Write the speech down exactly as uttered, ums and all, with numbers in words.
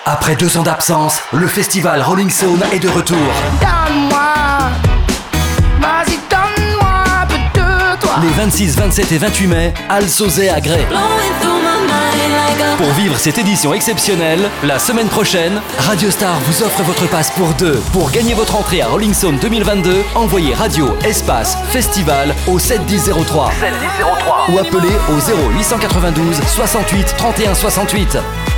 Après deux ans d'absence, le festival Rolling Stone est de retour. Donne-moi, vas-y donne-moi un peu de toi. Les vingt-six, vingt-sept et vingt-huit mai, Al Sauzet à Grès. Pour vivre cette édition exceptionnelle, la semaine prochaine, Radio Star vous offre votre passe pour deux. Pour gagner votre entrée à Rolling Stone deux mille vingt-deux, envoyez Radio Espace Festival au sept dix zéro trois. sept dix zéro trois. Ou appelez au zéro huit cent quatre-vingt-douze soixante-huit trente et un soixante-huit.